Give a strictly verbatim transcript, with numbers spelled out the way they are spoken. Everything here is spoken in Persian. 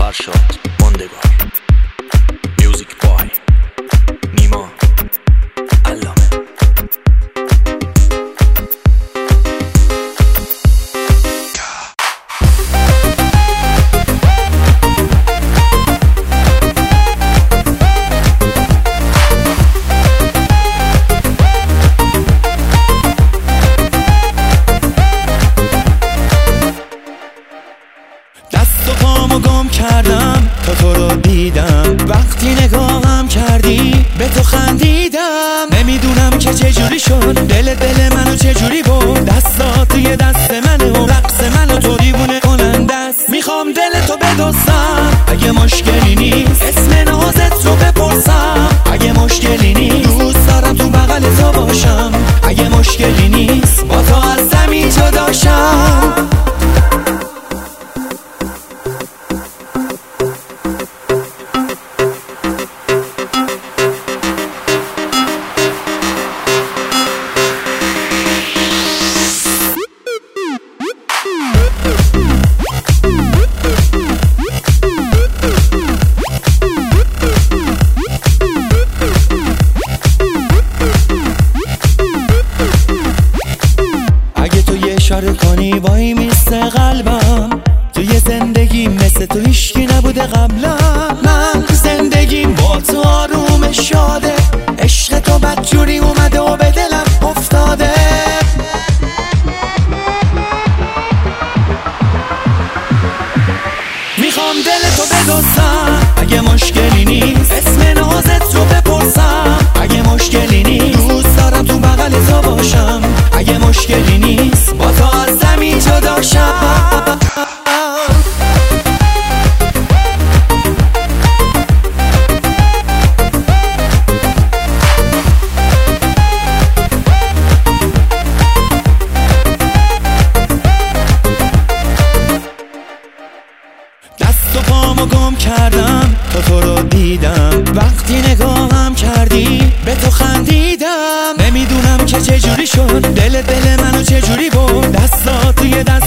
فرشاد ماندگار. میوزیک بای نیما علامه. دست و پامو گم کردم تا تو رو دیدم، وقتی نگاهم کردی به تو خندیدم. نمیدونم که چجوری شد دل دل منو چجوری بود، دستات توی دست منه و رقص منو تو دیوونه کننده است. میخوام دل تو بدوزم اگه مشکلی نیست، اسم نازت رو بپرسم اگه مشکلی نیست. دوست دارم تو بغل تو باشم اگه مشکلی نیست، با تو از زمین جدا شم. اشاره کنی وای میسته قلبم، توی زندگی مثل تو هیچکی نبوده قبلا. من زندگیم با تو آروم شاده، عشق تو بدجوری اومده و به دلم افتاده. میخوام دل تو بدوزم اگه مشکلی نیست، اسم نازت رو بپرسم اگه مشکلی نیست. دوست دارم تو بغل تو باشم اگه مشکلی نیست، با تو از زمین جدا شم. دست و پامو گم کردم تا تو رو دیدم، وقتی نگاهم کردی به تو خندیدم. نمیدونم که چجوری شد دل دل منو چجوری بود، دستات توی دست